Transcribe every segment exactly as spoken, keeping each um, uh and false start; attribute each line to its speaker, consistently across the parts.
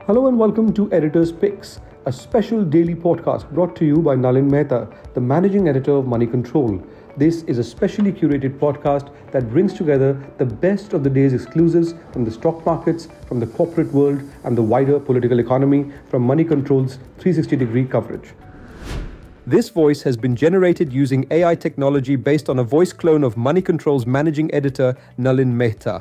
Speaker 1: Hello and welcome to Editor's Picks, a special daily podcast brought to you by Nalin Mehta, the managing editor of Money Control. This is a specially curated podcast that brings together the best of the day's exclusives from the stock markets, from the corporate world, and the wider political economy from Money Control's three sixty degree coverage. This voice has been generated using A I technology based on a voice clone of Money Control's managing editor, Nalin Mehta.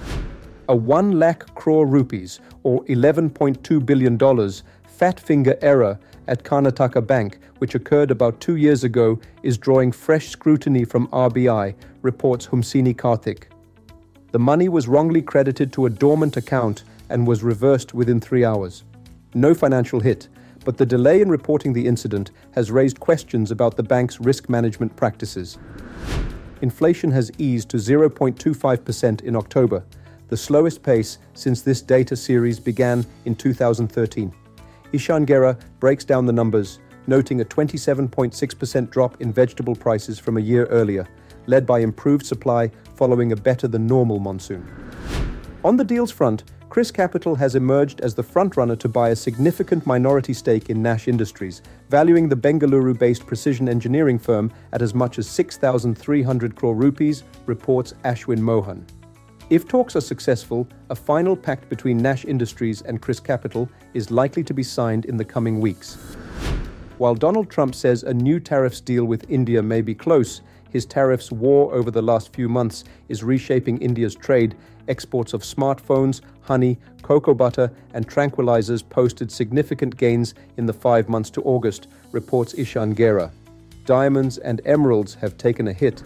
Speaker 1: A one lakh crore rupees, or eleven point two billion dollars, fat finger error at Karnataka Bank, which occurred about two years ago, is drawing fresh scrutiny from R B I, reports Humsini Karthik. The money was wrongly credited to a dormant account and was reversed within three hours. No financial hit, but the delay in reporting the incident has raised questions about the bank's risk management practices. Inflation has eased to zero point two five percent in October, the slowest pace since this data series began in two thousand thirteen. Ishan Gera breaks down the numbers, noting a twenty-seven point six percent drop in vegetable prices from a year earlier, led by improved supply following a better-than-normal monsoon. On the deals front, Chris Capital has emerged as the frontrunner to buy a significant minority stake in Nash Industries, valuing the Bengaluru-based precision engineering firm at as much as six thousand three hundred crore rupees, reports Ashwin Mohan. If talks are successful, a final pact between Nash Industries and Chris Capital is likely to be signed in the coming weeks. While Donald Trump says a new tariffs deal with India may be close, his tariffs war over the last few months is reshaping India's trade. Exports of smartphones, honey, cocoa butter, and tranquilizers posted significant gains in the five months to August, reports Ishan Gera. Diamonds and emeralds have taken a hit.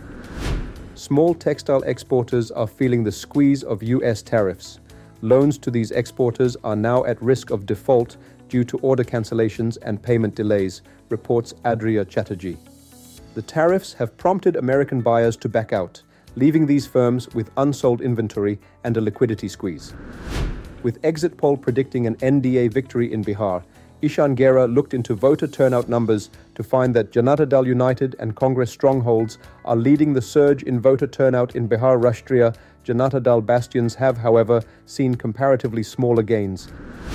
Speaker 1: Small textile exporters are feeling the squeeze of U S tariffs. Loans to these exporters are now at risk of default due to order cancellations and payment delays, reports Adria Chatterjee. The tariffs have prompted American buyers to back out, leaving these firms with unsold inventory and a liquidity squeeze. With exit poll predicting an N D A victory in Bihar, Ishan Gera looked into voter turnout numbers to find that Janata Dal United and Congress strongholds are leading the surge in voter turnout in Bihar Rashtriya. Janata Dal bastions have, however, seen comparatively smaller gains.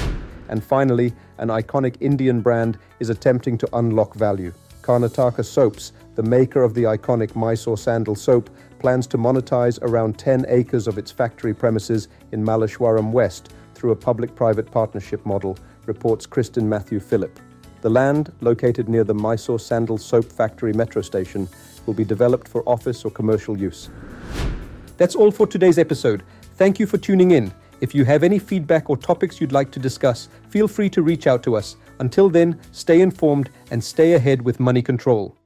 Speaker 1: And finally, an iconic Indian brand is attempting to unlock value. Karnataka Soaps, the maker of the iconic Mysore sandal soap, plans to monetize around ten acres of its factory premises in Malleshwaram West through a public-private partnership model, reports Kristen Matthew Phillip. The land, located near the Mysore Sandal Soap Factory metro station, will be developed for office or commercial use. That's all for today's episode. Thank you for tuning in. If you have any feedback or topics you'd like to discuss, feel free to reach out to us. Until then, stay informed and stay ahead with Money Control.